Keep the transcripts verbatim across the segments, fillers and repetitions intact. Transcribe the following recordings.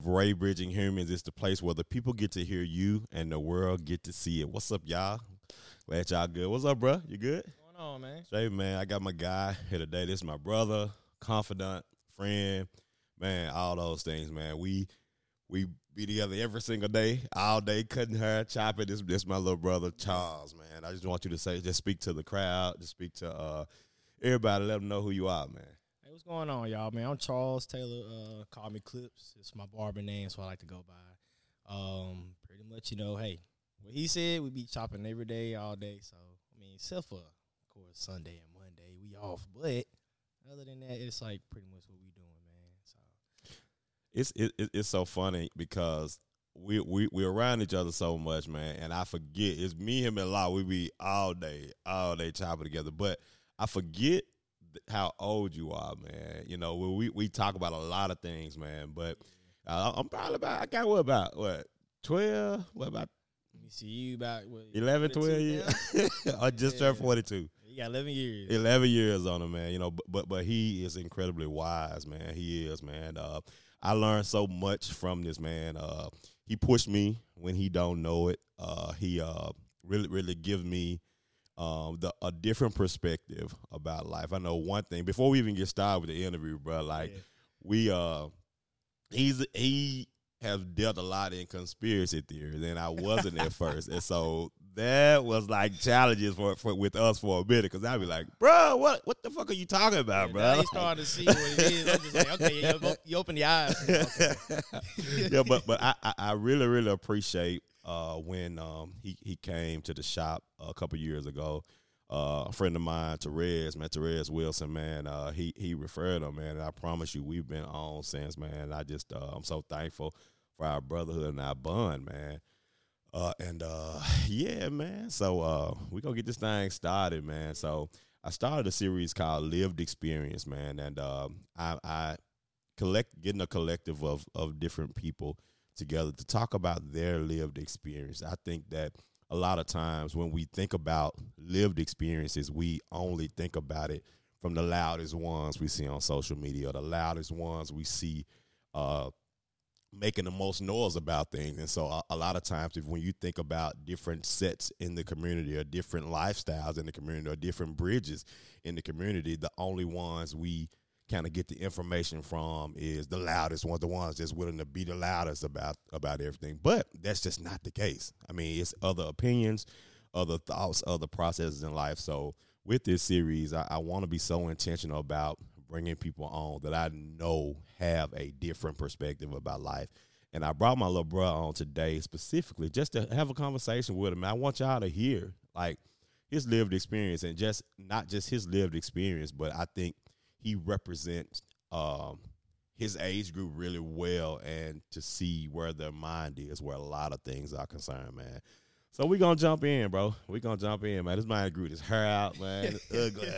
Ray Bridging Humans. It's the place where the people get to hear you and the world get to see it. What's up, y'all? Glad y'all good. What's up, bro? You good? What's going on, man? Straight, man. I got my guy here today. This is my brother, confidant, friend, man, all those things, man. We we be together every single day, all day, cutting hair, chopping. This this my little brother, Charles, man. I just want you to say, just speak to the crowd, just speak to uh, everybody, let them know who you are, man. Hey, what's going on, y'all, man? I'm Charles Taylor. Uh, call me Clips. It's my barber name, so I like to go by. Um, pretty much, you know, hey, what he said, we be chopping every day, all day. So, I mean, except for, of course, Sunday and Monday, we off. But other than that, it's like pretty much what we doing, man. So It's it, it's so funny because we we we around each other so much, man, and I forget it's me, him, and Law. We be all day, all day chopping together, but I forget how old you are, man. You know, we we talk about a lot of things, man, but uh, I'm probably about I got what about what twelve? What about? let me see you about what, eleven, twelve years? I just Yeah. turned forty-two. You got eleven years. eleven years on him, man. You know, but, but but he is incredibly wise, man. He is, man. Uh, I learned so much from this man. Uh, he pushed me when he don't know it. Uh, he uh, really, really gives me um, the a different perspective about life. I know one thing before we even get started with the interview, bro. Like Yeah. we, uh, he's he has dealt a lot in conspiracy theories, and I wasn't at first, and so that was like challenges for, for with us for a minute, because I'd be like, bro, what what the fuck are you talking about, Yeah, bro? now you starting to see what it is. I'm just like, okay, you, you open your eyes. Okay. Yeah, but but I, I, I really really appreciate uh, when um, he he came to the shop a couple years ago. Uh, a friend of mine, Therese, man, Therese Wilson, man, uh, he he referred him, man, and I promise you, we've been on since, man. I just uh, I'm so thankful for our brotherhood and our bond, man. Uh, and uh, yeah, man. So uh, we gonna get this thing started, man. So I started a series called Lived Experience, man, and uh, I, I collect getting a collective of of different people together to talk about their lived experience. I think that a lot of times when we think about lived experiences, we only think about it from the loudest ones we see on social media, or the loudest ones we see uh, making the most noise about things. And so a, a lot of times if when you think about different sets in the community, or different lifestyles in the community, or different bridges in the community, the only ones we kind of get the information from is the loudest ones, the ones that's willing to be the loudest about about everything. But that's just not the case. I mean, it's other opinions, other thoughts, other processes in life. So with this series, I, I want to be so intentional about bringing people on that I know have a different perspective about life. And I brought my little brother on today specifically just to have a conversation with him. I want y'all to hear like his lived experience, and just not just his lived experience, but I think he represents um, his age group really well, and to see where their mind is, where a lot of things are concerned, man. So we gonna jump in, bro. We gonna jump in, man. This man grew his hair out, man. It's ugly.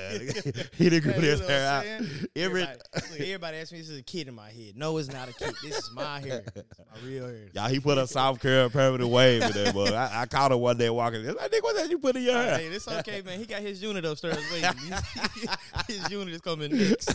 He done grew Hey, you his know hair what out. I'm saying? Every Everybody, look, everybody asks me, this is a kid in my head. No, it's not a kid. This is my hair. This is my real hair. y'all, he put a soft curl permanent wave in there, but I, I caught him one day walking. I think, what that you put in your hair? Hey, it's okay, man. He got his unit upstairs waiting. His unit is coming next.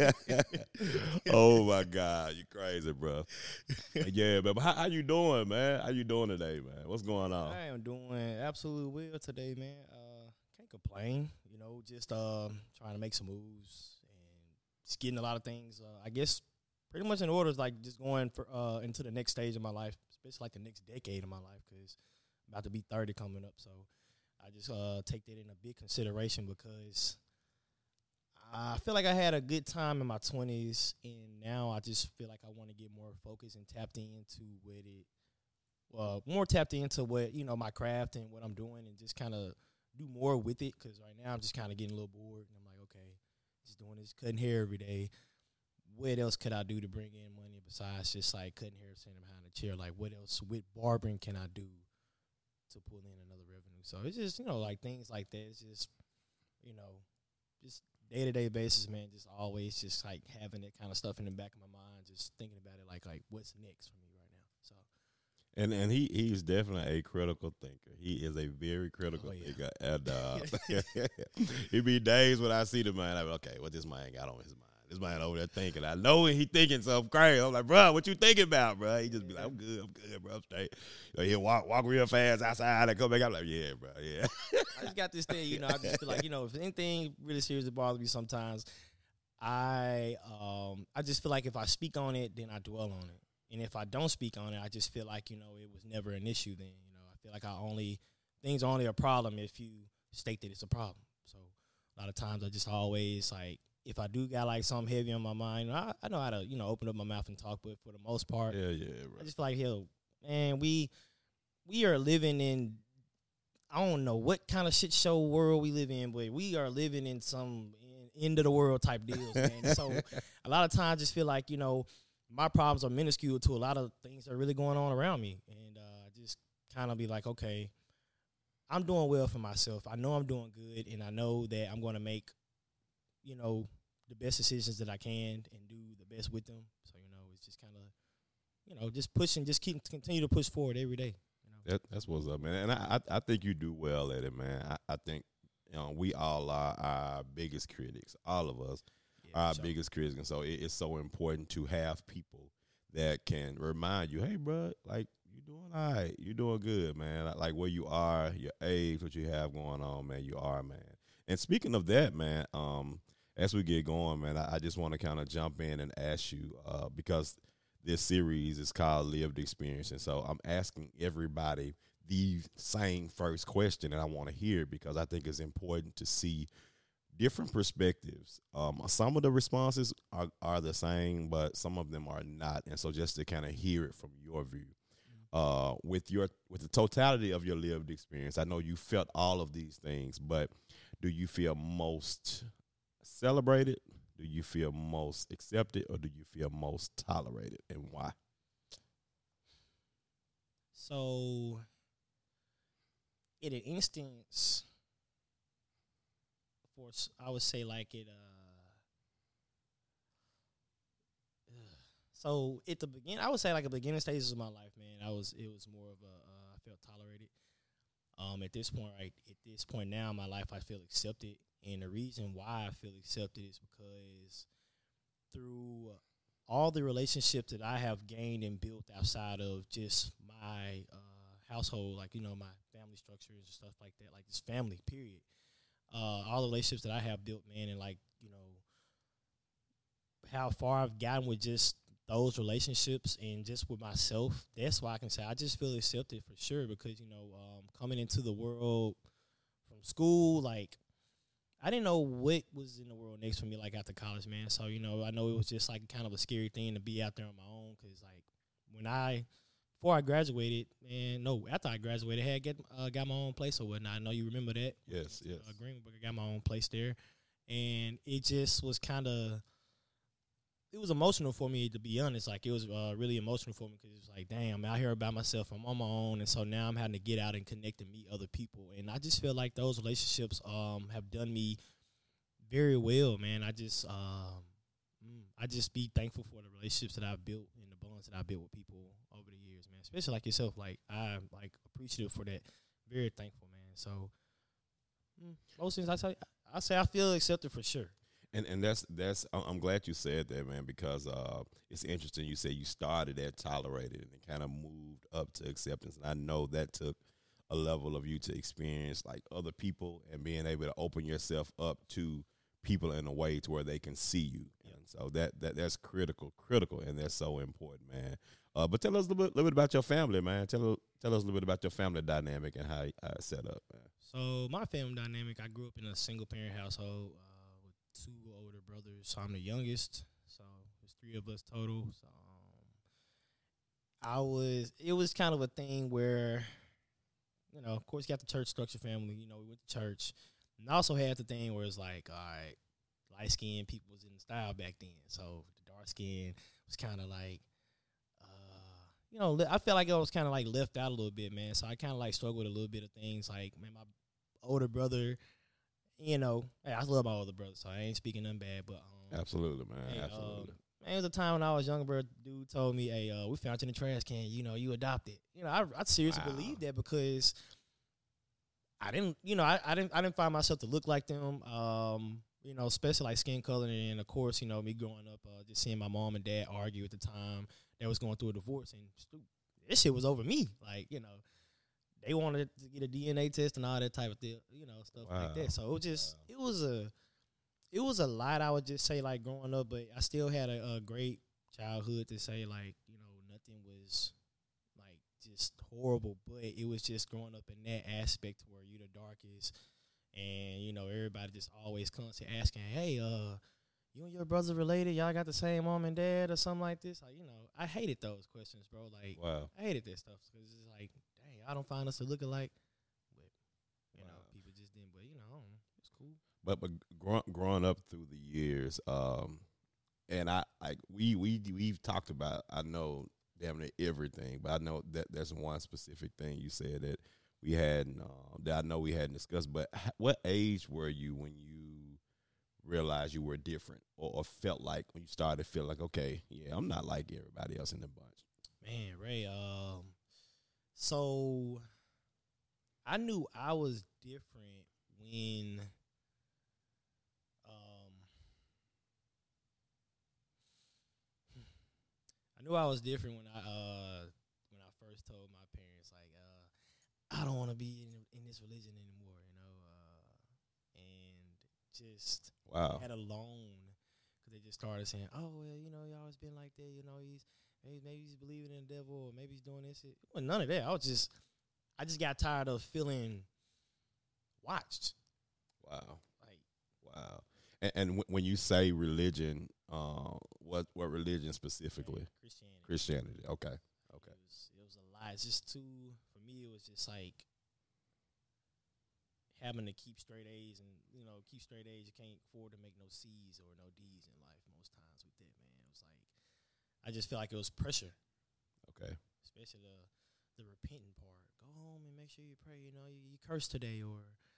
Oh my God, you crazy, bro. Yeah, but how, how you doing, man? How you doing today, man? What's going on? I am doing absolutely well today, man. Uh, can't complain. You know, just um, trying to make some moves and just getting a lot of things. Uh, I guess pretty much in order is like just going for uh, into the next stage of my life, especially like the next decade of my life, because I'm about to be thirty coming up. So I just uh, take that in a big consideration, because I feel like I had a good time in my twenties, and now I just feel like I want to get more focused and tapped into what it. Uh, more tapped into what, you know, my craft and what I'm doing, and just kind of do more with it, because right now I'm just kind of getting a little bored, and I'm like, okay, just doing this, cutting hair every day. What else could I do to bring in money besides just like cutting hair, sitting behind a chair? Like, what else with barbering can I do to pull in another revenue? So it's just, you know, like things like that. It's just, you know, just day-to-day basis, man, just always just like having that kind of stuff in the back of my mind, just thinking about it like, like what's next for me right now. So. And and he he's definitely a critical thinker. He is a very critical Oh, yeah. thinker. And uh, it be days when I see the man, I'm like, okay, what this man got on his mind? This man over there thinking. I know he thinking something crazy. I'm like, bro, what you thinking about, bro? He just be like, I'm good, I'm good, bro, I'm straight. You know, he'll walk, walk real fast outside and come back. I'm like, yeah, bro, yeah. I just got this thing, you know, I just feel like, you know, if anything really seriously bothers me sometimes, I um I just feel like if I speak on it, then I dwell on it. And if I don't speak on it, I just feel like, you know, it was never an issue then. You know, I feel like I only, things are only a problem if you state that it's a problem. So a lot of times I just always, like, if I do got, like, something heavy on my mind, I, I know how to, you know, open up my mouth and talk, but for the most part, yeah, yeah, bro. I just feel like, hell, man, we we are living in, I don't know what kind of shit show world we live in, but we are living in some end of the world type deals, man. So a lot of times I just feel like, you know, my problems are minuscule to a lot of things that are really going on around me. And uh, just kind of be like, okay, I'm doing well for myself. I know I'm doing good, and I know that I'm going to make, you know, the best decisions that I can and do the best with them. So, you know, it's just kind of, you know, just pushing, just keep continue to push forward every day. You know? That, that's what's up, man. And I, I, I think you do well at it, man. I, I think, you know, we all are our biggest critics. All of us Yeah, are our sure. biggest critics. And so it, it's so important to have people that can remind you, hey, bro, like, you doing all right. You doing good, man. Like, where you are, your age, what you have going on, man, you are, man. And speaking of that, man, um, as we get going, man, I, I just want to kind of jump in and ask you, uh, because this series is called Lived Experience. And so I'm asking everybody the same first question, and I want to hear it because I think it's important to see different perspectives. Um, some of the responses are, are the same, but some of them are not. And so just to kind of hear it from your view, uh, with your with the totality of your lived experience, I know you felt all of these things, but do you feel most celebrated? Do you feel most accepted, or do you feel most tolerated, and why? So, in an instance, for s- I would say like it. Uh, ugh. so at the beginning, I would say like the beginning stages of my life, man, I was it was more of a uh, I felt tolerated. Um, at this point, right at this point now in my life, I feel accepted, and the reason why I feel accepted is because through all the relationships that I have gained and built outside of just my uh, household, like, you know, my family structures and stuff like that, like just family, period. Uh, all the relationships that I have built, man, and like, you know, how far I've gotten with just those relationships and just with myself, that's why I can say I just feel accepted for sure because, you know, um, coming into the world from school, like, I didn't know what was in the world next for me, like, after college, man. So, you know, I know it was just, like, kind of a scary thing to be out there on my own because, like, when I, before I graduated, man, no, after I graduated, I had get, uh, got my own place or whatnot. I know you remember that. Yes, yes. Uh, Greenwood, I got my own place there. And it just was kind of, it was emotional for me, to be honest. Like, it was uh, really emotional for me because it was like, damn, I'm out here by myself. I'm on my own. And so now I'm having to get out and connect and meet other people. And I just feel like those relationships um, have done me very well, man. I just um, I just be thankful for the relationships that I've built and the bonds that I've built with people over the years, man. Especially like yourself. Like, I'm, like, appreciative for that. Very thankful, man. So, mm, most things I say, I say I feel accepted for sure. And and that's that's I'm glad you said that, man, because uh, it's interesting. You say you started at tolerated and it kind of moved up to acceptance. And I know that took a level of you to experience like other people and being able to open yourself up to people in a way to where they can see you. And so that that that's critical, critical, and that's so important, man. Uh, but tell us a little bit, little bit about your family, man. Tell tell us a little bit about your family dynamic and how, how it's set up, man. So my family dynamic, I grew up in a single parent household. Uh, Two older brothers, so I'm the youngest. So there's three of us total. So um, I was, it was kind of a thing where, you know, of course, you got the church structure family. You know, we went to church, and I also had the thing where it's like, all right, light skinned people was in style back then. So the dark skin was kind of like, uh, you know, I felt like I was kind of like left out a little bit, man. So I kind of like struggled with a little bit of things. Like, man, my older brother. You know, hey, I love my older brother, so I ain't speaking nothing bad. But um, absolutely, man, hey, absolutely. Um, man, it was a time when I was younger, bro. Dude told me, "Hey, uh, we found you in the trash can. You know, you adopted." You know, I, I seriously Wow. believe that because I didn't, you know, I, I didn't, I didn't find myself to look like them. Um, you know, especially like skin color, and of course, you know, me growing up, uh, just seeing my mom and dad argue at the time that was going through a divorce, and stu- this shit was over me. Like, you know, they wanted to get a D N A test and all that type of thing, you know, stuff Wow. like that. So it was just, Wow. it was a, it was a lot. I would just say, like, growing up, but I still had a, a great childhood to say, like, you know, nothing was like just horrible, but it was just growing up in that aspect where you the darkest, and you know everybody just always constantly asking, hey, uh, you and your brother related? Y'all got the same mom and dad or something like this? Like, you know, I hated those questions, bro. Like, Wow. I hated that stuff because it's like, dang, I don't find us to look alike, but you Wow. know, people just didn't. But you know, I don't know, it's cool. But but grow, growing up through the years, um, and I like we we we've talked about, I know damn near everything, but I know that there's one specific thing you said that we hadn't uh, that I know we hadn't discussed. But h- what age were you when you realized you were different, or, or felt like when you started to feel like, okay, yeah, I'm not like everybody else in the bunch? Man, Ray, um, so I knew I was different when, um, I knew I was different when I, uh, when I first told my parents, like, uh, I don't want to be in, in this religion anymore, you know, uh, and just Wow. had a loan because they just started saying, oh, well, you know, you always been like that, you know, he's, maybe, maybe he's believing in the devil, or maybe he's doing this. It wasn't none of that. I was just, I just got tired of feeling watched. Wow. Like, Wow. And, and w- when you say religion, uh, what what religion specifically? Christianity. Christianity. Okay. Okay. It was, it was a lot. It's just too, for me, it was just like having to keep straight A's, and, you know, keep straight A's. You can't afford to make no C's or no D's in life most times with that, man. It was like, I just feel like it was pressure. Okay. Especially the the repenting part. Go home and make sure you pray. You know, you, you curse today, or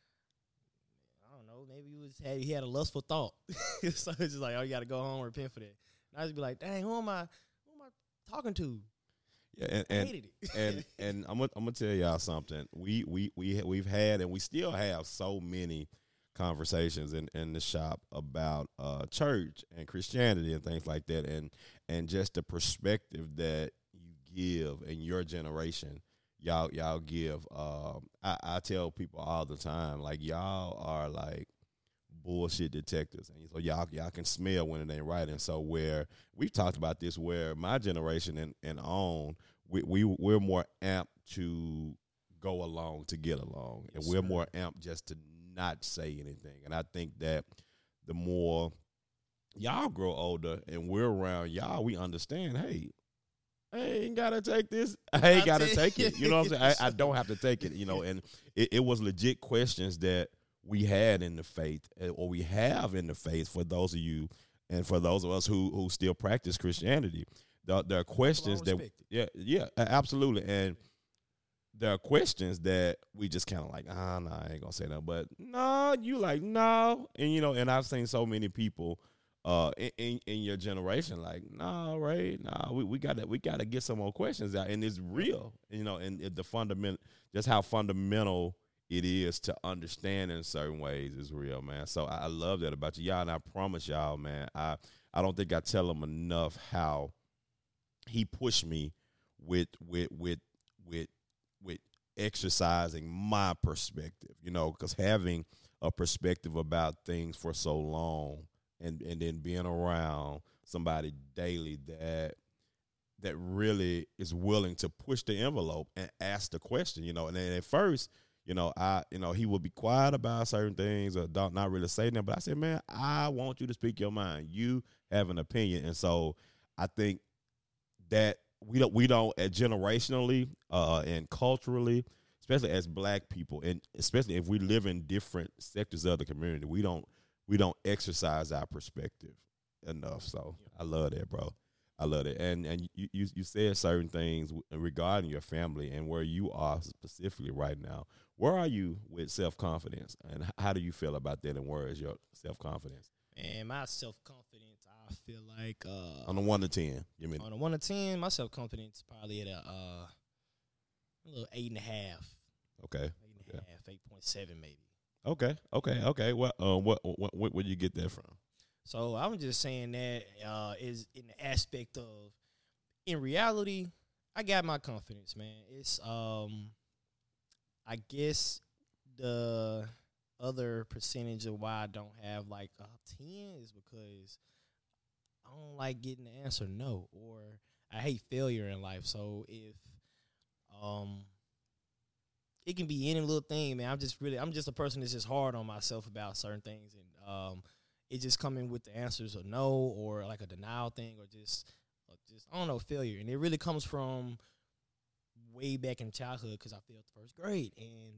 I don't know. Maybe he was had he had a lustful thought, so it's just like, oh, you got to go home and repent for that. And I just be like, dang, who am I? Who am I talking to? Yeah, and I and hated it. and, and I'm gonna I'm gonna tell y'all something. We we we we've had and we still have so many conversations in, in the shop about uh, church and Christianity and things like that, and and just the perspective that you give in your generation, y'all y'all give. Um, I, I tell people all the time, like, y'all are like bullshit detectives, and so y'all y'all can smell when it ain't right. And so where we've talked about this, where my generation and, and on, we, we we're more amped to go along to get along, Yes, and we're sir. more amped just to not say anything. And I think that the more y'all grow older and we're around y'all, we understand, hey, I ain't gotta take this. I ain't gotta take it. You know what I'm saying? I, I don't have to take it, you know, and it, it was legit questions that we had in the faith, or we have in the faith, for those of you and for those of us who who still practice Christianity. There, there are questions that, respect it. yeah, yeah, a- absolutely. And there are questions that we just kind of like, ah, no, I ain't gonna say that. But no, you like, no. And, you know, and I've seen so many people uh, in, in, in your generation like, nah, right, nah, we, we got to we gotta get some more questions out. And it's real, you know, and it, the fundamental, just how fundamental it is to understand in certain ways is real, man. So I, I love that about you. Y'all, and I promise y'all, man, I, I don't think I tell them enough how he pushed me with with with with with exercising my perspective, you know, because having a perspective about things for so long, and and then being around somebody daily that that really is willing to push the envelope and ask the question, you know. And then at first, you know, I, you know, he would be quiet about certain things or don't not really say them. But I said, man, I want you to speak your mind. You have an opinion. And so I think that we don't, we don't, uh, generationally uh, and culturally, especially as black people, and especially if we live in different sectors of the community, we don't, we don't exercise our perspective enough. So I love that, bro. I love it. And and you, you, you said certain things regarding your family and where you are specifically right now. Where are you with self-confidence, and how do you feel about that, and where is your self-confidence? And my self confidence, I feel like uh, On a one to ten, you mean? on a one to ten, my self confidence probably at a uh, a little eight and a half, Okay. eight and a Yeah. half, eight point seven maybe. Okay, okay, okay. What um what what what where you get that from? So I'm just saying that uh, is in the aspect of, in reality, I got my confidence, man. It's um, I guess the other percentage of why I don't have like a ten is because I don't like getting the answer no, or I hate failure in life. So if um, it can be any little thing, man. I'm just really, I'm just a person that's just hard on myself about certain things, and um, it just coming with the answers of no, or like a denial thing, or just, or just I don't know, failure, and it really comes from way back in childhood because I failed first grade, and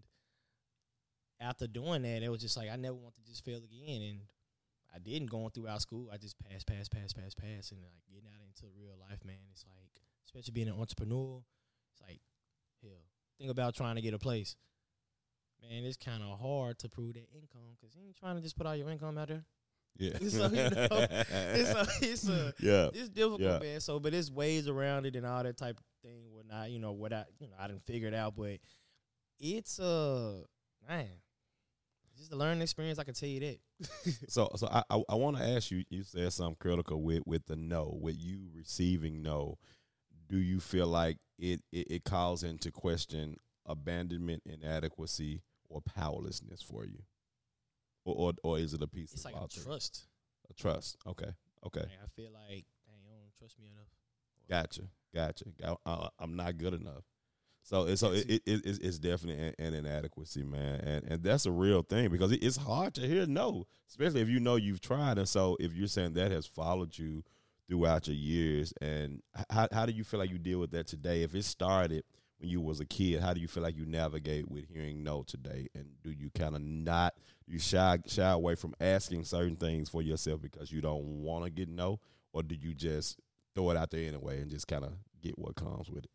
after doing that, it was just like I never want to just fail again, and I didn't going throughout school. I just passed, pass, pass, pass, pass, and like getting out into real life, man. It's like, especially being an entrepreneur, it's like, hell, think about trying to get a place. Man, it's kind of hard to prove that income because you ain't trying to just put all your income out there. Yeah. So, you know, it's a, it's a, yeah. it's difficult, yeah. man. So, but it's ways around it and all that type of thing. Whatnot, you know, what I, you know, I didn't figure it out, but it's uh, man, just a learning experience. I can tell you that. so, so I, I, I want to ask you. You said something critical with with the no, with you receiving no. Do you feel like it it, it calls into question abandonment, inadequacy, or powerlessness for you? Or, or or is it a piece It's of like a trust. A trust. Okay. Okay. Like I feel like, dang, you don't trust me enough. Gotcha. Gotcha. Got- uh, I'm not good enough. So it's so it, it, it it's, it's definitely an, an inadequacy, man, and and that's a real thing because it, it's hard to hear no, especially if you know you've tried. And so if you're saying that has followed you throughout your years, and how how do you feel like you deal with that today? If it started when you was a kid, how do you feel like you navigate with hearing no today? And do you kind of not you shy shy away from asking certain things for yourself because you don't want to get no, or do you just throw it out there anyway and just kind of get what comes with it?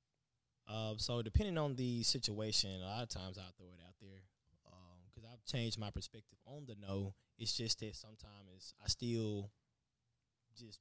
Uh, so depending on the situation, a lot of times I'll throw it out there because um, I've changed my perspective on the no. It's just that sometimes I still just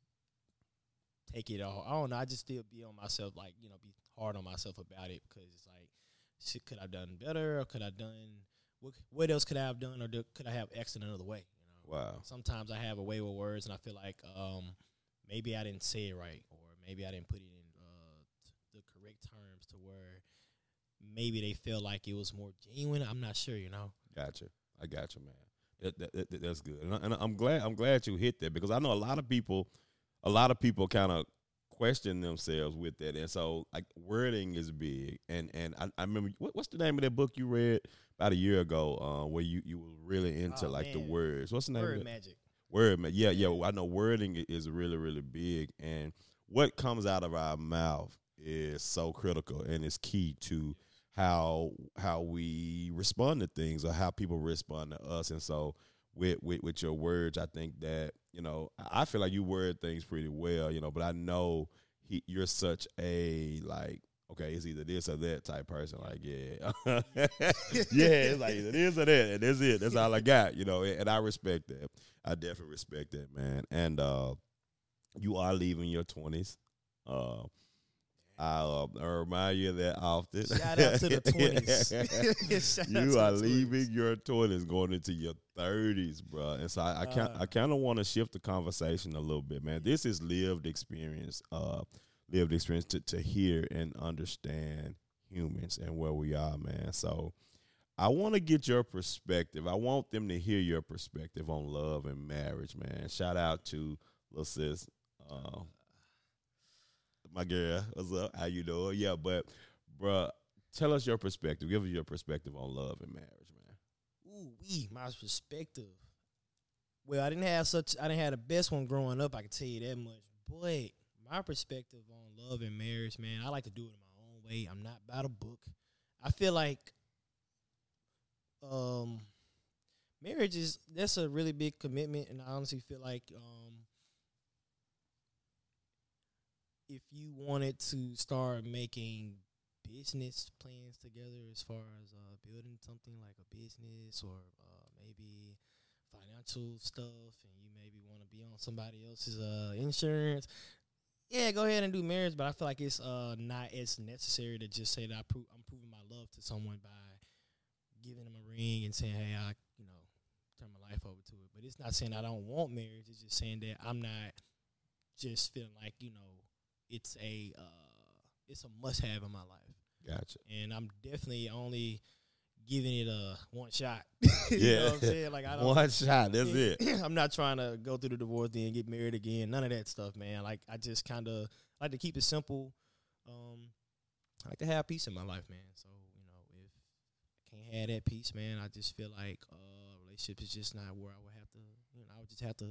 take it all. I don't know. I just still be on myself, like, you know, be hard on myself about it because it's like, shit, could I have done better, or could I have done what? What else could I have done, or do, could I have acted another way? You know? Wow. Sometimes I have a way with words, and I feel like um, maybe I didn't say it right, or maybe I didn't put it in uh, t- the correct terms to where maybe they feel like it was more genuine. I'm not sure, you know. Gotcha. I got you, man. That, that, that, that's good, and, I, and I'm glad. I'm glad you hit that because I know a lot of people. A lot of people kind of question themselves with that, and so like wording is big. And and I, I remember what, what's the name of that book you read about a year ago, uh, where you, you were really into Oh, like man. the words. What's the name Word of it? magic. Word, man. Yeah, yeah. I know wording i- is really, really big, and what comes out of our mouth is so critical, and it's key to how how we respond to things or how people respond to us. And so, with with, with your words, I think that you know, I I feel like you word things pretty well, you know. But I know he, you're such a like. Okay, it's either this or that type person. Like, yeah, yeah, it's like either this or that, and that's it. That's all I got, you know. And I respect that. I definitely respect that, man. And uh, you are leaving your twenties. Uh, I, uh, I remind you of that often. Shout out to the twenties. Shout out You to are the leaving twenties. your twenties, going into your thirties, bro. And so I, I kind Uh. I kind of want to shift the conversation a little bit, man. This is lived experience, uh, lived experience to to hear and understand humans and where we are, man. So I want to get your perspective. I want them to hear your perspective on love and marriage, man. Shout out to Lil Sis, uh, my girl. What's up? How you doing? Yeah, but, bruh, tell us your perspective. Give us your perspective on love and marriage, man. Ooh, wee, my perspective. Well, I didn't have such. I didn't have the best one growing up. I can tell you that much. But my perspective on love and marriage, man, I like to do it in my own way. I'm not about a book. I feel like, um, marriage is that's a really big commitment, and I honestly feel like, um, if you wanted to start making business plans together as far as uh, building something like a business or uh, maybe financial stuff, and you maybe want to be on somebody else's uh, insurance, yeah, go ahead and do marriage. But I feel like it's uh, not as necessary to just say that I pro- I'm proving my love to someone by giving them a ring and saying, hey, I, you know, turn my life over to it. But it's not saying I don't want marriage. It's just saying that I'm not just feeling like, you know, it's a uh, it's a must-have in my life. Gotcha. And I'm definitely only giving it a one shot. you Yeah. know what I'm saying? Like, I don't, one shot. That's it. I'm not trying to go through the divorce then get married again. None of that stuff, man. Like, I just kind of like to keep it simple. Um, I like to have peace in my life, man. So, you know, if I can't have that peace, man, I just feel like uh, relationship is just not where I would have to, you know, I would just have to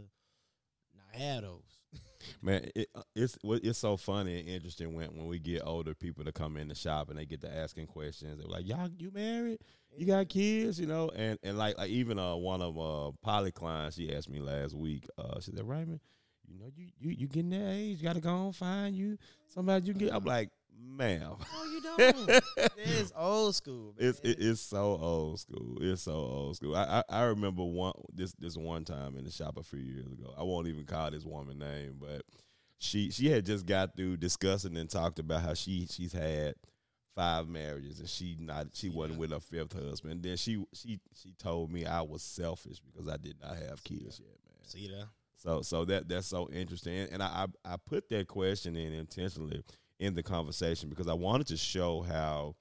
not have those. Man, it, it's it's so funny and interesting when, when we get older people to come in the shop and they get to asking questions. They're like, y'all, you married? You got kids? You know? And and like, like even uh, one of uh, Polly clients, she asked me last week, uh, she said, Raymond, you know, you, you, you getting that age, you got to go and find you somebody you get. I'm like, ma'am. No, you don't. It's old school, man. It's it, it's so old school. It's so old school. I, I I remember one this this one time in the shop a few years ago. I won't even call this woman name, but she she had just got through discussing and talked about how she she's had five marriages and she not she wasn't with her fifth husband. And then she she she told me I was selfish because I did not have kids yet, man. See that? So so that that's so interesting. And, and I, I I put that question in intentionally in the conversation because I wanted to show how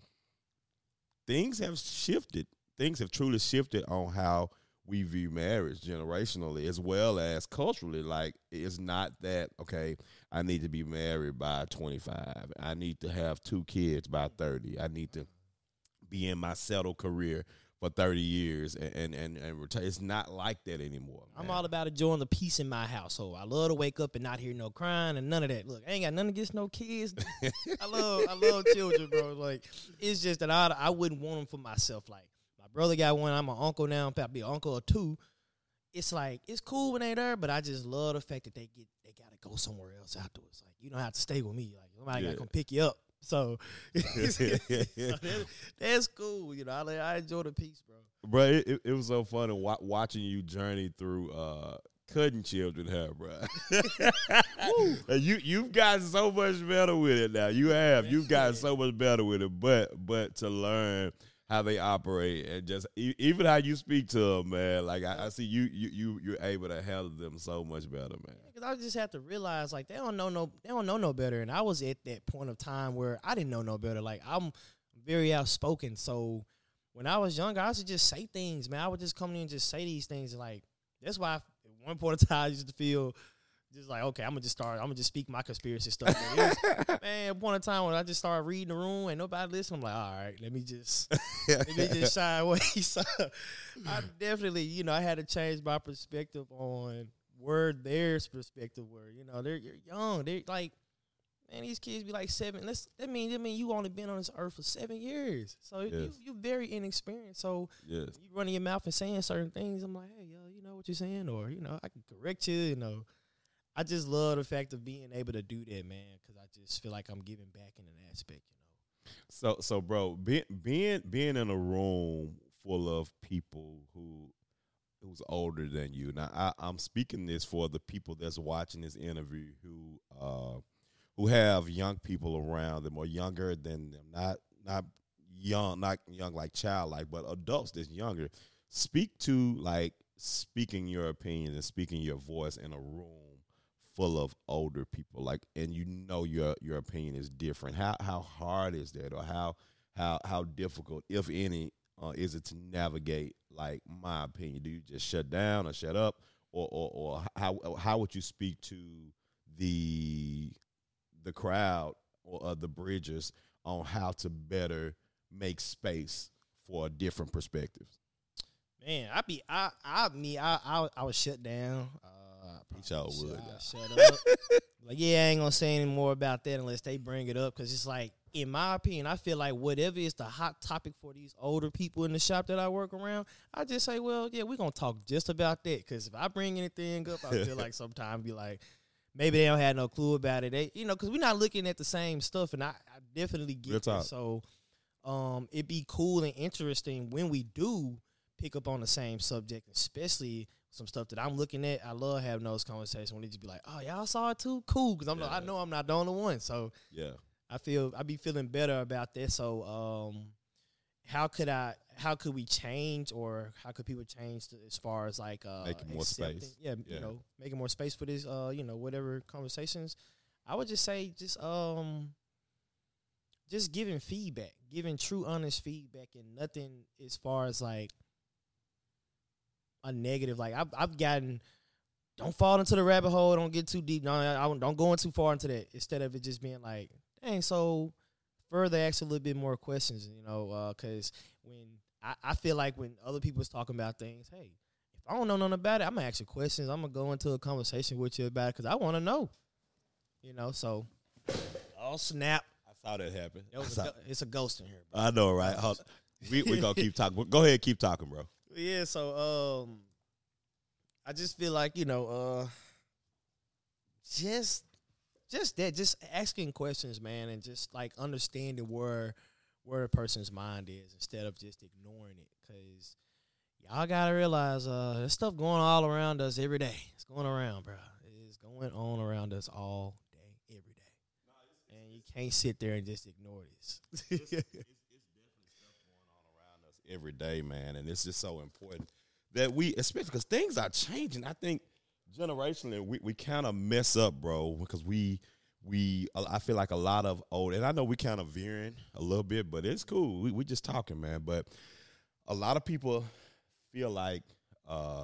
things have shifted. Things have truly shifted on how we view marriage generationally as well as culturally. Like, it's not that, okay, I need to be married by twenty-five. I need to have two kids by thirty. I need to be in my settled career for thirty years and, and, and, and retire. It's not like that anymore, man. I'm all about enjoying the peace in my household. I love to wake up and not hear no crying and none of that. Look, I ain't got nothing against no kids. I love I love children, bro. Like, it's just that I I wouldn't want them for myself. Like, my brother got one. I'm an uncle now. I'm about to be an uncle or two. It's like, it's cool when they there, but I just love the fact that they get they got to go somewhere else afterwards. Like, you don't have to stay with me. Like, somebody Yeah. got to come pick you up. So, so that, that's cool. You know, I, I enjoy the peace, bro. Bro, it, it, it was so fun wa- watching you journey through uh, cutting children hair, bro. And you you've gotten so much better with it now. You have. You've gotten so much better with it. But but to learn how they operate and just e- even how you speak to them, man. Like I, I see you you you you're able to handle them so much better, man. Because I just have to realize, like, they don't know no they don't know no better, and I was at that point of time where I didn't know no better. Like, I'm very outspoken, so when I was younger, I used to just say things, man. I would just come in and just say these things, and like, that's why I, at one point of time I used to feel just like, okay, I'm gonna just start. I'm gonna just speak my conspiracy stuff. Man, was, man, at one of time when I just started reading the room and nobody listened, I'm like, all right, let me just let me just shy away. So I definitely, you know, I had to change my perspective on where their perspective were. You know, they're you're young. They're like, man, these kids be like seven. Let's that mean that mean you only been on this earth for seven years. So Yes. you you very inexperienced. So Yes. you running your mouth and saying certain things. I'm like, hey, yo, you know what you're saying, or you know, I can correct you. You know. I just love the fact of being able to do that, man, because I just feel like I'm giving back in an aspect, you know. So so bro, being being being in a room full of people who who's older than you. Now I, I'm speaking this for the people that's watching this interview who uh who have young people around them or younger than them, not not young, not young like childlike, but adults that's younger. Speak to like speaking your opinion and speaking your voice in a room full of older people, like, and you know your your opinion is different. How how hard is that, or how how how difficult, if any, uh, is it to navigate like my opinion? Do you just shut down or shut up, or or, or how how would you speak to the the crowd or uh, the bridgers on how to better make space for different perspectives? Man, I be I I me I I, I was shut down. Uh, He sure would. I shut up. Like, yeah, I ain't gonna say any more about that unless they bring it up, because it's like, in my opinion, I feel like whatever is the hot topic for these older people in the shop that I work around, I just say, well, yeah, we're gonna talk just about that, because if I bring anything up, I feel like sometimes be like, maybe they don't have no clue about it. They, you know, because we're not looking at the same stuff, and I, I definitely get it. So um, it'd be cool and interesting when we do pick up on the same subject, especially some stuff that I'm looking at. I love having those conversations when they just be like, "Oh, y'all saw it too? Cool," because I'm Yeah. not, I know I'm not the only one. So Yeah. I feel I be feeling better about that. So um, how could I how could we change, or how could people change to, as far as like uh, making more space? Yeah, yeah, you know, making more space for this. Uh, you know, whatever conversations. I would just say, just um, just giving feedback, giving true, honest feedback, and nothing as far as like a negative. Like I've I've gotten. Don't fall into the rabbit hole. Don't get too deep. No, I, I don't go in too far into that. Instead of it just being like, dang, so further ask a little bit more questions, you know, because uh, when I, I feel like when other people's talking about things, hey, if I don't know nothing about it, I'm going to ask you questions. I'm going to go into a conversation with you about it because I want to know, you know, so, oh, snap. I saw that happen. It was a, it's a ghost in here, bro. I know, right? Hold, we we going to keep talking. Go ahead, keep talking, bro. Yeah, so, um, I just feel like, you know, uh, just just that, just asking questions, man, and just, like, understanding where where a person's mind is instead of just ignoring it. Because y'all got to realize uh, there's stuff going all around us every day. It's going around, bro. It's going on around us all day, every day. And you can't sit there and just ignore this. it's, it's, it's definitely stuff going on around us every day, man, and it's just so important that we, especially because things are changing. I think generationally we, we kind of mess up, bro, because we we I feel like a lot of old, and I know we kind of veering a little bit, but it's cool. We we just talking, man. But a lot of people feel like uh,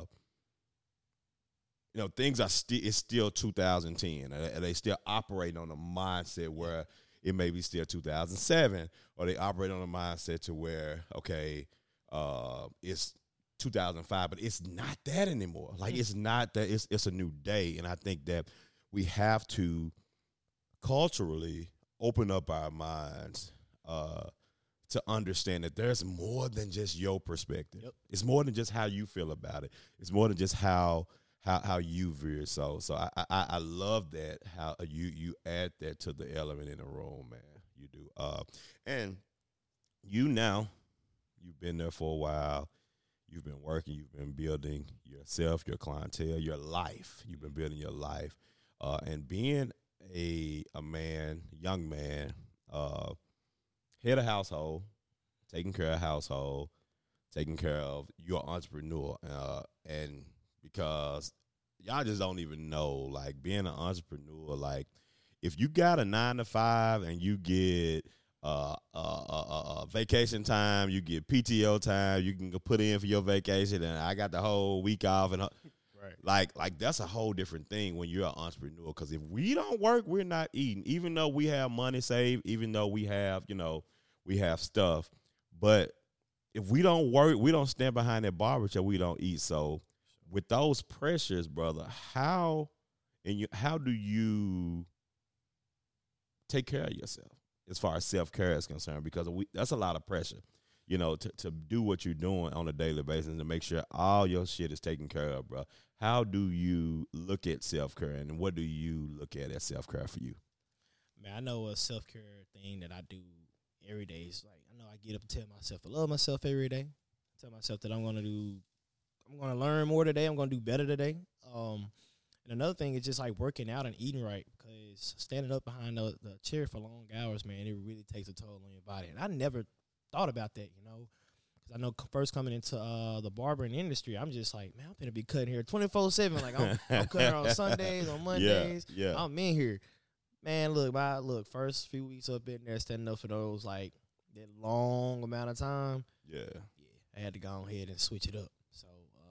you know, things are still it's still two thousand ten, and they still operate on a mindset where it may be still two thousand seven, or they operate on a mindset to where okay, uh, it's two thousand five, but it's not that anymore. Like, it's not that. It's it's a new day, and I think that we have to culturally open up our minds uh, to understand that there's more than just your perspective. Yep. It's more than just how you feel about it. It's more than just how how how you view it. So so I I, I love that how you you add that to the element in the room, man. You do. Uh, and you now you've been there for a while. You've been working, you've been building yourself, your clientele, your life. You've been building your life. Uh, and being a a man, young man, uh, head of household, taking care of household, taking care of your entrepreneur. Uh, and because y'all just don't even know, like, being an entrepreneur, like, if you got a nine to five and you get Uh, uh, uh, uh, vacation time, you get P T O time, you can go put in for your vacation, and I got the whole week off, and uh, right. like, like that's a whole different thing when you're an entrepreneur. Because if we don't work, we're not eating. Even though we have money saved, even though we have, you know, we have stuff, but if we don't work, we don't stand behind that barber chair, we don't eat. So, with those pressures, brother, how and you, how do you take care of yourself as far as self-care is concerned? Because we, that's a lot of pressure, you know, to, to do what you're doing on a daily basis and to make sure all your shit is taken care of, bro. How do you look at self-care, and what do you look at as self-care for you? Man, I know a self-care thing that I do every day is like, I know I get up and tell myself I love myself every day. Tell myself that I'm going to do, I'm going to learn more today. I'm going to do better today. Um, And another thing is just like working out and eating right, because standing up behind the, the chair for long hours, man, it really takes a toll on your body. And I never thought about that, you know, because I know first coming into uh, the barbering industry, I'm just like, man, I'm going to be cutting here twenty-four seven. Like, I'm, I'm cutting on Sundays, on Mondays. Yeah, yeah. I'm in here. Man, look, my look, first few weeks up in there standing up for those, like, that long amount of time. Yeah. Yeah, I had to go ahead and switch it up. So,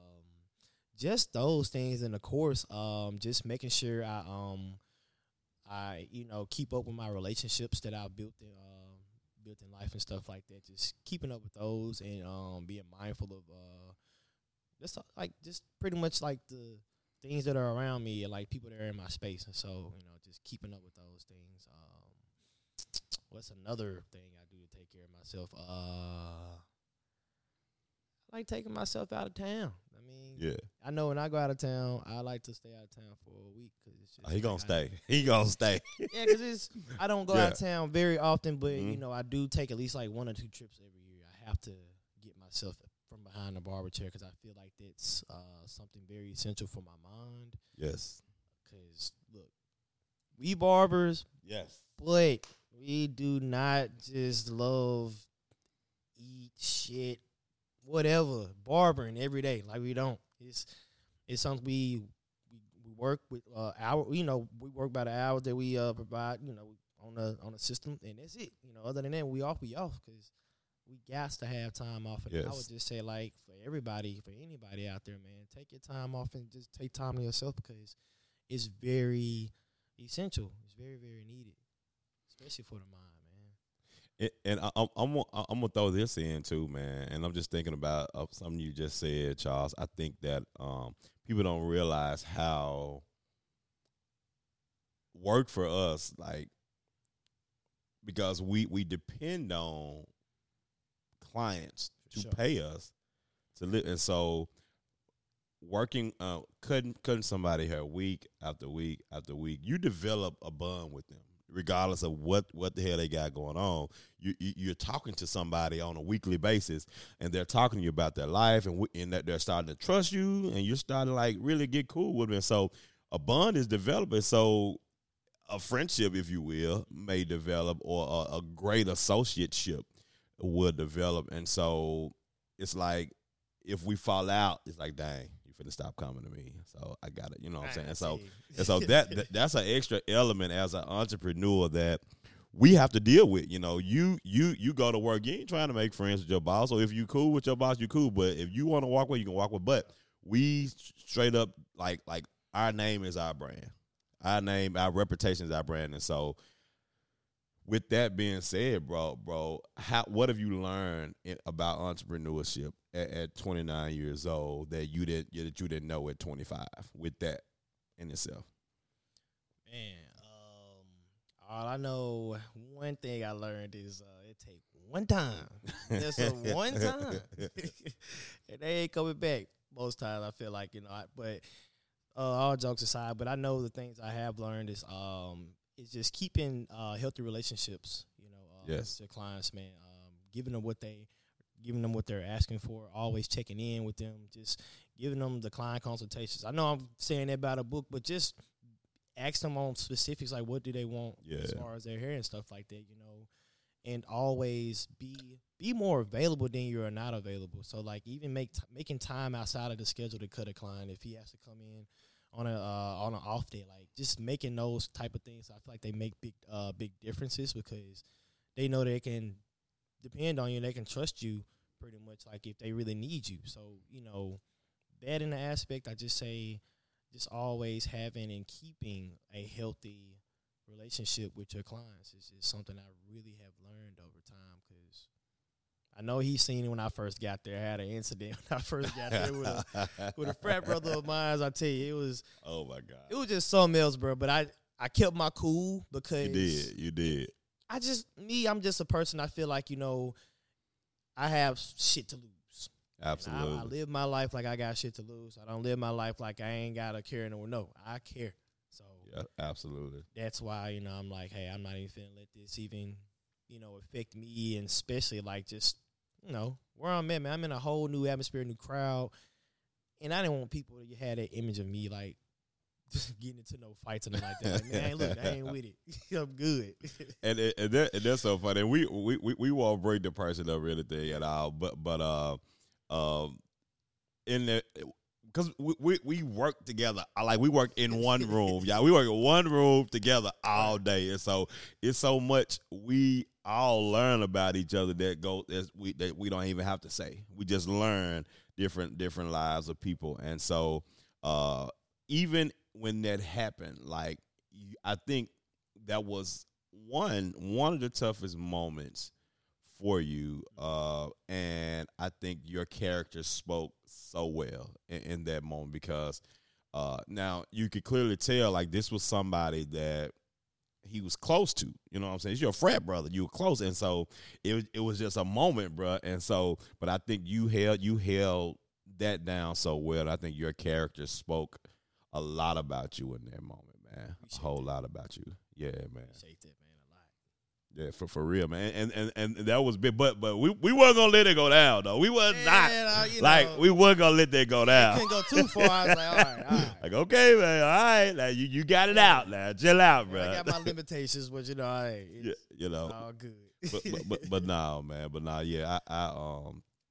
just those things, and of course, um, just making sure I, um, I, you know, keep up with my relationships that I built in, uh, built in life and stuff like that. Just keeping up with those and um, being mindful of, uh, just like just pretty much like the things that are around me and like people that are in my space. And so, you know, just keeping up with those things. Um, what's another thing I do to take care of myself? Uh, I like taking myself out of town. I mean, Yeah. I know when I go out of town, I like to stay out of town for a week. Cause it's just Oh, he gonna like stay. I, He gonna stay. yeah, because it's I don't go Yeah. out of town very often, but Mhm. you know I do take at least like one or two trips every year. I have to get myself from behind the barber chair because I feel like that's uh, something very essential for my mind. Yes. Because look, we barbers, Yes. but we do not just love eat shit. whatever, barbering every day. Like we don't. It's it's something we we, we work with uh hour. You know, we work by the hours that we uh provide. You know, on the on the system, and that's it. You know, other than that, we off. We off because we got to have time off. And yes. I would just say, like, for everybody, for anybody out there, man, take your time off and just take time to yourself because it's very essential. It's very, very needed, especially for the mind, man. It, and I, I'm I'm gonna- I'm gonna throw this in too, man. And I'm just thinking about uh, something you just said, Charles. I think that um, people don't realize how work for us, like, because we we depend on clients to Sure. pay us to live, and so working, uh, cutting cutting somebody hair week after week after week, you develop a bond with them, regardless of what what the hell they got going on. You, you you're talking to somebody on a weekly basis, and they're talking to you about their life, and, we, and that they're starting to trust you, and you're starting to like really get cool with them. And so a bond is developing. So a friendship, if you will, may develop, or a, a great associateship will develop. And so it's like if we fall out, it's like, dang, you finna stop coming to me. So I got it. You know what I'm saying? And so, and so that, that that's an extra element as an entrepreneur that we have to deal with. You know, you you you go to work, you ain't trying to make friends with your boss. So if you cool with your boss, you cool. But if you want to walk with, you can walk with. But we straight up, like like our name is our brand. Our name, our reputation is our brand. And so with that being said, bro, bro, how what have you learned in, about entrepreneurship at, at twenty-nine years old that you didn't that you didn't know at twenty-five? With that in itself, Man, um, all I know, one thing I learned is uh, it take one time. Just a one time, and they ain't coming back. Most times, I feel like you know, I, but uh, all jokes aside, but I know the things I have learned is um. It's just keeping uh, healthy relationships, you know, uh, yes. with your clients, man. Um, giving them what they, giving them what they're asking for. Always checking in with them. Just giving them the client consultations. I know I'm saying that about a book, but just ask them on specifics, like what do they want Yeah. as far as their hair and stuff like that, you know. And always be be more available than you are not available. So like even make t- making time outside of the schedule to cut a client if he has to come in on a uh, on an off day, like just making those type of things. I feel like they make big uh big differences because they know they can depend on you and they can trust you pretty much, like if they really need you. So you know that in the aspect, I just say just always having and keeping a healthy relationship with your clients is just something I really have learned over time because I know he's seen it when I first got there. I had an incident when I first got there with a, with a frat brother of mine. I tell you, it was oh my god, it was just something else, bro. But I, I kept my cool because you did, you did. I just me, I'm just a person. I feel like you know, I have shit to lose. Absolutely, I, I live my life like I got shit to lose. I don't live my life like I ain't got to care no. No, I care. So yeah, absolutely. That's why you know I'm like, hey, I'm not even finna let this even you know affect me, and especially like just. You know, where I'm at, man, I'm in a whole new atmosphere, new crowd. And I didn't want people to have that image of me, like, just getting into no fights and like that. Like, man, I ain't, look, I ain't with it. I'm good. and and, that, and that's so funny. And we, we, we, we won't bring the person up or anything at all. But, but uh, um, in the, because we, we, we work together. I like, we work in one room. Yeah, we work in one room together all day. And so it's so much we all learn about each other that go that we that we don't even have to say. We just learn different different lives of people. And so uh, even when that happened, like I think that was one one of the toughest moments for you. Uh, and I think your character spoke so well in, in that moment because uh, now you could clearly tell like this was somebody that he was close to, you know what I'm saying? He's your frat brother. You were close. And so it was, it was just a moment, bro. And so, but I think you held, you held that down so well. I think your character spoke a lot about you in that moment, man. Appreciate a whole that. lot about you. Yeah, man. Appreciate that, man, a lot. Yeah, for for real, man. And and and that was big. But but we, we weren't gonna let it go down though. We was Man, not uh, you like know, we weren't gonna let that go down. couldn't go too far. I was like, all right, all right. Like, okay, man, all right. Now you, you got it out now. Chill out, bro. I got my limitations, but you know, hey, it's Yeah, you know. all good. but, but but but nah, man. But nah, yeah. I, I um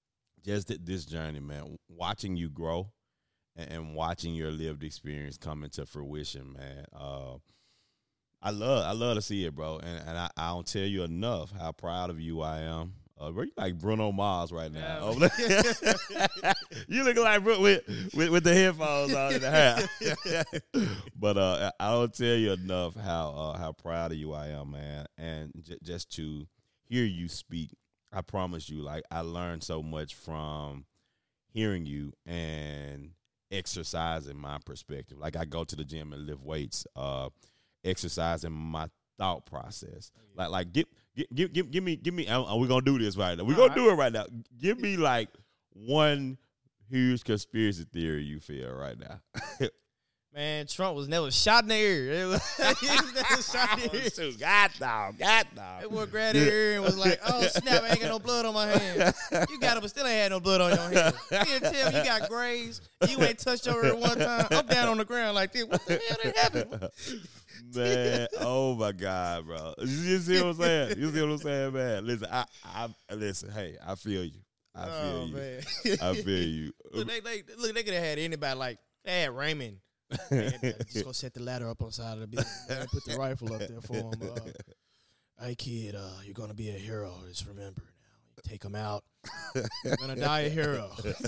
just th- this journey, man, watching you grow and, and watching your lived experience come into fruition, man. Uh, I love, I love to see it, bro. And and I, I don't tell you enough how proud of you I am. Uh, bro, you like Bruno Mars right now. Yeah. You look like Bruno with, with with the headphones on in the hair. But uh, I don't tell you enough how uh, how proud of you I am, man. And j- just to hear you speak, I promise you, like I learned so much from hearing you and exercising my perspective. Like I go to the gym and lift weights, uh, exercising my thought process. Oh, yeah. Like like get. Give, give, give, give me, give me. Are we gonna do this right now? We're gonna right. do it right now. Give me like one huge conspiracy theory you feel right now. Man, Trump was never shot in the ear. It was, he was never shot in the ear. God dog, God dog. It was grabbed the ear and was like, "Oh snap! I ain't got no blood on my hand. You got it, but still ain't had no blood on your hand. You didn't tell me you got graves. You ain't touched your ear one time. I'm down on the ground like this. What the hell did happen?" Man, oh my God, bro! You see what I'm saying? You see what I'm saying, man? Listen, I, I listen. Hey, I feel you. I feel oh, you. Man. I feel you. Look, they, they, look, they could have had anybody like they had Raymond. They had to just go set the ladder up on the side of the building and put the rifle up there for him. Uh, hey, kid, uh, you're gonna be a hero. Just remember now, you take him out, you're gonna die a hero.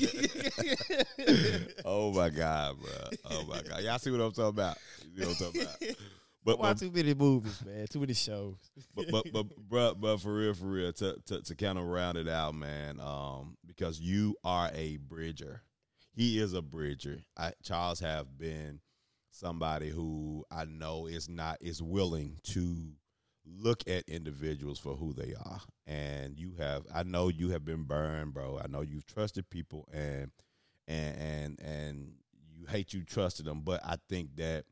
Oh my God, bro! Oh my God! Y'all see what I'm talking about? You know what I'm talking about? But watch too many movies, man. Too many shows. But but but but, but for real, for real, to to, to kind of round it out, man. Um, because you are a bridger. He is a bridger. I, Charles have been somebody who I know is not is willing to look at individuals for who they are. And you have, I know you have been burned, bro. I know you've trusted people, and and and and you hate you trusted them. But I think that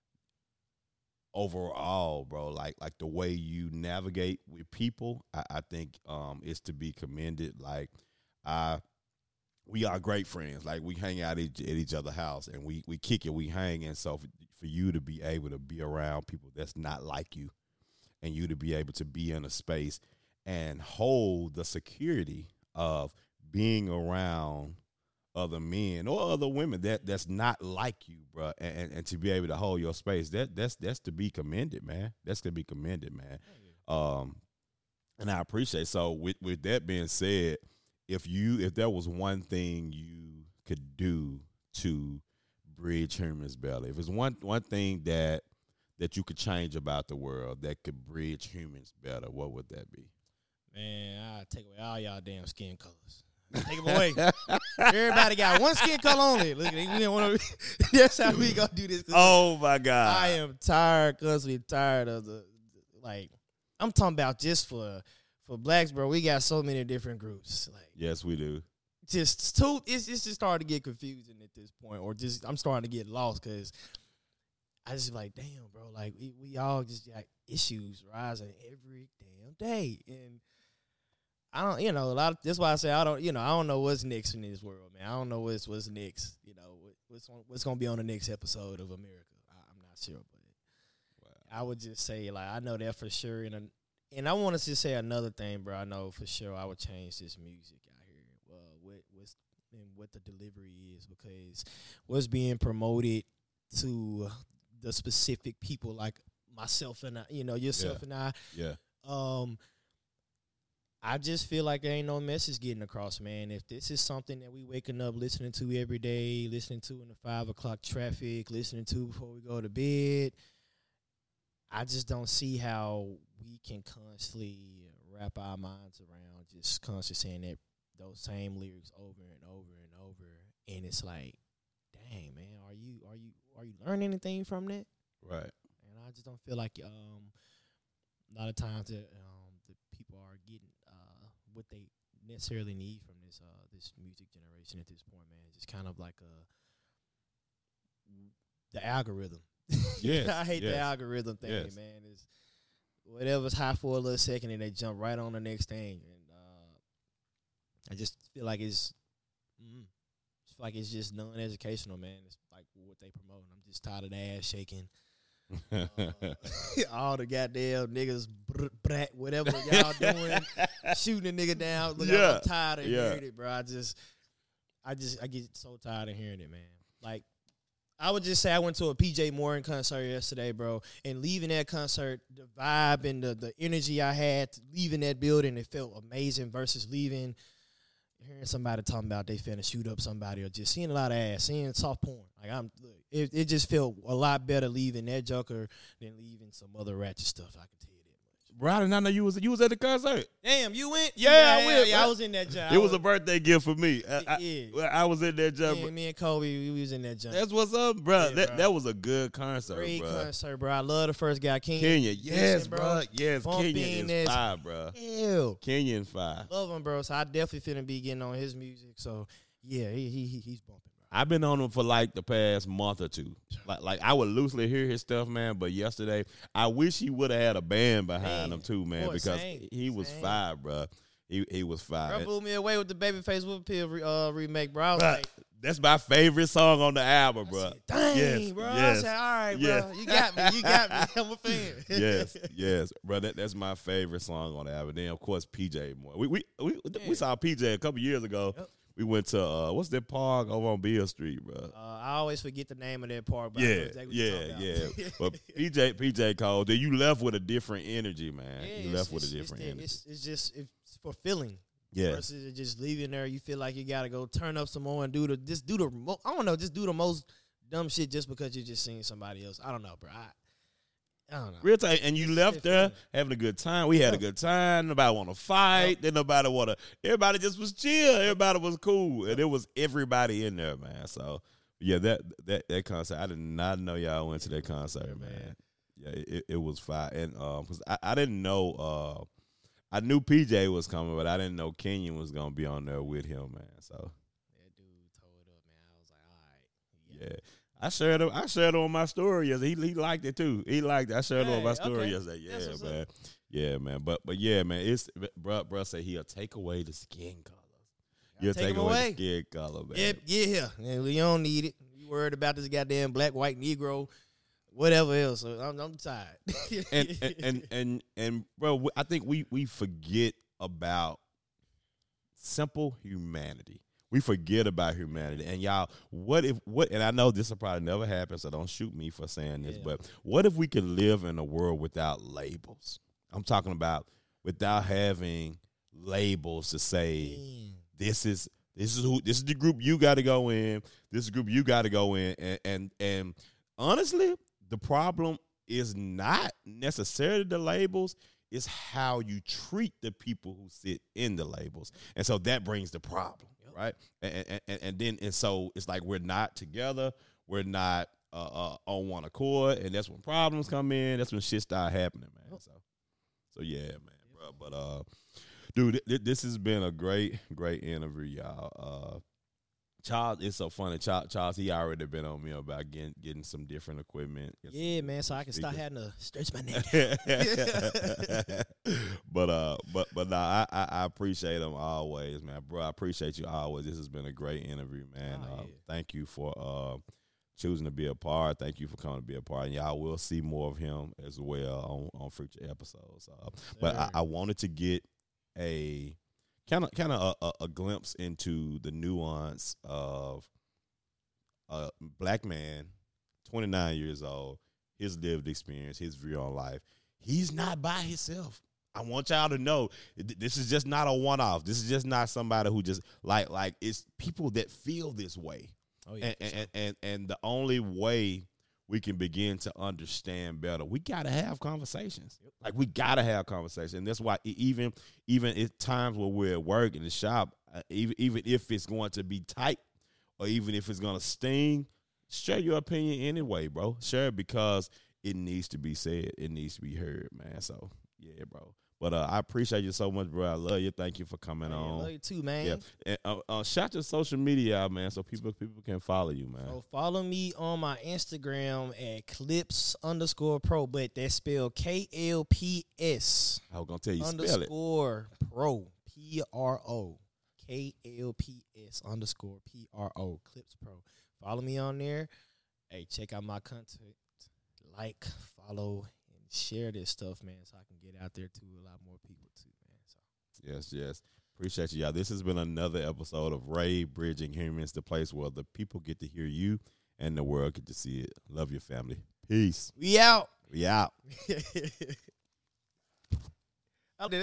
overall, bro, like like the way you navigate with people, I, I think um, is to be commended. Like I, we are great friends. Like we hang out each, at each other's house and we we kick it, we hang. And so for, for you to be able to be around people that's not like you, and you to be able to be in a space and hold the security of being around other men or other women that that's not like you, bro, and, and, and to be able to hold your space, that that's that's to be commended, man. That's to be commended, man. Um, and I appreciate. So with with that being said, if you if there was one thing you could do to bridge humans better, if it's one one thing that that you could change about the world that could bridge humans better, what would that be? Man, I take away all y'all damn skin colors. Take them away. Everybody got one skin color only. Look, we don't want to. That's how we gonna do this. Oh my God! I am tired, constantly tired of the like. I'm talking about just for for blacks, bro. We got so many different groups. Like, yes, we do. Just too. It's it's just starting to get confusing at this point, or just I'm starting to get lost because I just like, damn, bro. Like we, we all just got issues rising every damn day, and I don't, you know, a lot of, that's why I say I don't, you know, I don't know what's next in this world, man. I don't know what's what's next, you know, what, what's on, what's gonna be on the next episode of America. I, I'm not sure, but wow. I would just say, like, I know that for sure, and and I want to just say another thing, bro. I know for sure I would change this music out here. Well, what what's and what the delivery is, because what's being promoted to the specific people like myself and I, you know, yourself yeah. and I, yeah, um. I just feel like there ain't no message getting across, man. If this is something that we waking up listening to every day, listening to in the five o'clock traffic, listening to before we go to bed, I just don't see how we can constantly wrap our minds around just constantly saying that those same lyrics over and over and over. And it's like, dang, man, are you are you are you learning anything from that? Right. And I just don't feel like um a lot of times that um the people are getting what they necessarily need from this uh this music generation at this point, man. It's just kind of like a the algorithm. Yes, I hate yes. the algorithm thing, yes. man. It's whatever's hot for a little second and they jump right on the next thing. And uh I just feel like it's mm, it's like it's just non educational, man. It's like what they promote. I'm just tired of the ass shaking. uh, all the goddamn niggas, br- brat, whatever y'all doing, shooting a nigga down. Look, Yeah. I'm tired of Yeah. hearing it, bro. I just, I just, I get so tired of hearing it, man. Like, I would just say I went to a P J Morton concert yesterday, bro, and leaving that concert, the vibe and the, the energy I had leaving that building, it felt amazing versus leaving, hearing somebody talking about they finna shoot up somebody or just seeing a lot of ass, seeing soft porn. Like, I'm, it, it just felt a lot better leaving that joker than leaving some other ratchet stuff. I can tell you that much. Bro, I did not know you was you was at the concert. Damn, you went? Yeah, I went, Yeah, bro. I was in that joint. It was a birthday gift for me. I, I, Yeah. I was in that job. Me, me and Kobe, we was in that joint. That's what's up, bro. Yeah, that bro. that was a good concert, Great bro. concert, bro. I love the first guy, Kenya. Kenya, yes, Listen, bro. Yes, Bumping Kenya is this- fire, bro. Hell. Kenya and fire. Love him, bro. So I definitely finna be getting on his music. So yeah, he he, he he's bumping, bro. I've been on him for like the past month or two. Like, like I would loosely hear his stuff, man. But yesterday, I wish he would have had a band behind Man, him too, man, boy, because same, he was same. fire, bro. He he was fire. Bro blew me away with the Babyface Whoop Pill re- uh, remake, bro. I was Bruh, like, that's my favorite song on the album, I bro. said, dang, Yes, bro. yes, I said, all right, bro. yes. You got me. You got me. I'm a fan. yes, yes, bro. That, that's my favorite song on the album. Then of course P J Morton. We we we, Yeah. we saw P J a couple years ago. Yep. We went to uh, what's that park over on Beale Street, bro. Uh, I always forget the name of that part, but I know Yeah, exactly what you're yeah, talking yeah. about. But P J P J Cole, then you left with a different energy, man. Yeah, you it's- left with a it's- different it's, energy. It's, it's just it's fulfilling. Yeah, Versus it just leaving there, you feel like you gotta go turn up some more and do the just do the mo- I don't know, just do the most dumb shit just because you just seen somebody else. I don't know, bro. I, I don't know. real time. And you It's left there different. having a good time. We had a Yeah. good time. Nobody want to fight. Yep. Then nobody want to. Everybody just was chill. Everybody was cool, and it was everybody in there, man. So yeah, that that that concert, I did not know y'all went to that concert, man. Yeah, it, it was fire, and um, cause I, I didn't know. Uh, I knew P J was coming, but I didn't know Kenyon was gonna be on there with him, man. So That dude tore it up, man. I was like, all right. yeah, I shared it. I shared it on my story yesterday. He he liked it too. He liked it. I shared it on my Hey, story okay. yesterday. That's Yeah, what's man. up. Yeah, man. But but yeah, man. It's bruh, bruh say he'll take away the skin colors. You'll take take him away away. the skin color, man. Yep, yeah. And we don't need it. You worried about this goddamn black, white, Negro, whatever else. So I'm, I'm tired. And and and and, and bro, I think we we forget about simple humanity. We forget about humanity. And y'all, what if what and I know this will probably never happen, so don't shoot me for saying this, Yeah. but what if we could live in a world without labels? I'm talking about without having labels to say Man. this is this is who this is the group you got to go in. This is the group you got to go in, and and and honestly, the problem is not necessarily the labels. It's how you treat the people who sit in the labels, and so that brings the problem, Yep. right? And, and and and then and so it's like we're not together. We're not uh, uh, on one accord, and that's when problems come in. That's when shit start happening, man. Yep. So, so yeah, man, bro. But uh. Dude, th- th- this has been a great, great interview, y'all. Uh, Charles, it's so funny. Charles, Charles, he already been on me about getting getting some different equipment. Yeah, man, so I can start Speaker. having to stretch my neck. but uh, but but nah, I, I I appreciate them always, man, bro. I appreciate you always. This has been a great interview, man. Oh, uh, yeah. Thank you for uh choosing to be a part. Thank you for coming to be a part, and y'all will see more of him as well on on future episodes. Uh, but I, Sir. I wanted to get a kind of kind of a, a, a glimpse into the nuance of a black man, twenty-nine years old, his lived experience, his view on life. He's not by himself. I want y'all to know th- this is just not a one-off. This is just not somebody who just like like it's people that feel this way. Oh, yeah, And for and, sure. and and the only way we can begin to understand better, we gotta have conversations. Like we gotta have conversations, and that's why e- even even at times where we're at work in the shop, uh, even even if it's going to be tight, or even if it's gonna sting, share your opinion anyway, bro. Share it because it needs to be said. It needs to be heard, man. So yeah, bro. But uh, I appreciate you so much, bro. I love you. Thank you for coming Man, on. love you too, man. Yeah, and uh, uh, shout your social media out, man, so people people can follow you, man. So follow me on my Instagram at clips underscore pro, but that's spelled K L P S I was gonna tell you spell it. underscore pro, P R O, K L P S underscore P R O, Clips Pro. Follow me on there. Hey, check out my content. like, follow, and share this stuff, man, so I can get out there to a lot more people too, man. So yes, yes. Appreciate you, y'all. This has been another episode of Ray Bridging Humans, the place where the people get to hear you and the world get to see it. Love your family. Peace. we out. We out.